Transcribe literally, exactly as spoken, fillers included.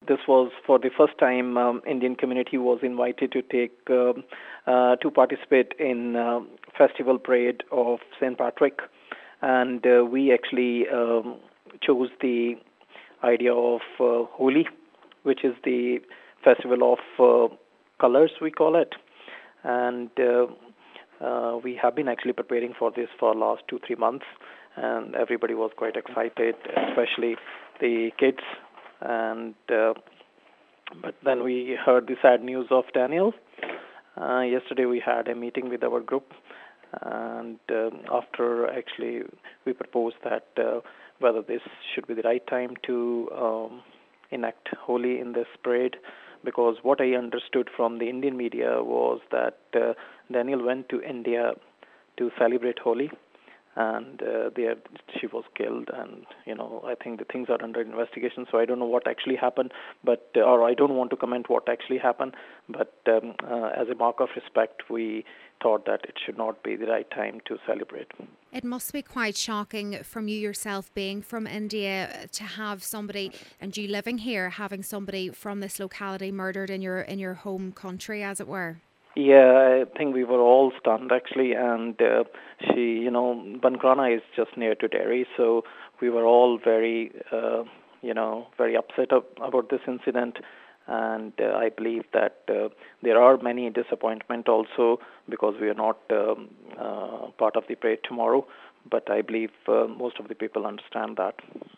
this was for the first time um, Indian community was invited to take um, uh, to participate in uh, festival parade of Saint Patrick, and uh, we actually um, chose the idea of uh, Holi, which is the festival of uh, colors, we call it, and uh, uh, we have been actually preparing for this for last two three months, and everybody was quite excited, especially the kids. And uh, but then we heard the sad news of Daniel. Uh, yesterday we had a meeting with our group, and uh, after actually we proposed that uh, whether this should be the right time to um, enact Holi in this parade, because what I understood from the Indian media was that uh, Daniel went to India to celebrate Holi, and uh, there she was killed, and you know I think the things are under investigation, so I don't know what actually happened, but uh, or I don't want to comment what actually happened, but um, uh, as a mark of respect we thought that it should not be the right time to celebrate. It must be quite shocking from you yourself being from India to have somebody, and you living here, having somebody from this locality murdered in your in your home country, as it were. Yeah, I think we were all stunned actually, and uh, she, you know, Bankrana is just near to Delhi, so we were all very, uh, you know, very upset ab- about this incident, and uh, I believe that uh, there are many disappointment also because we are not um, uh, part of the parade tomorrow, but I believe uh, most of the people understand that.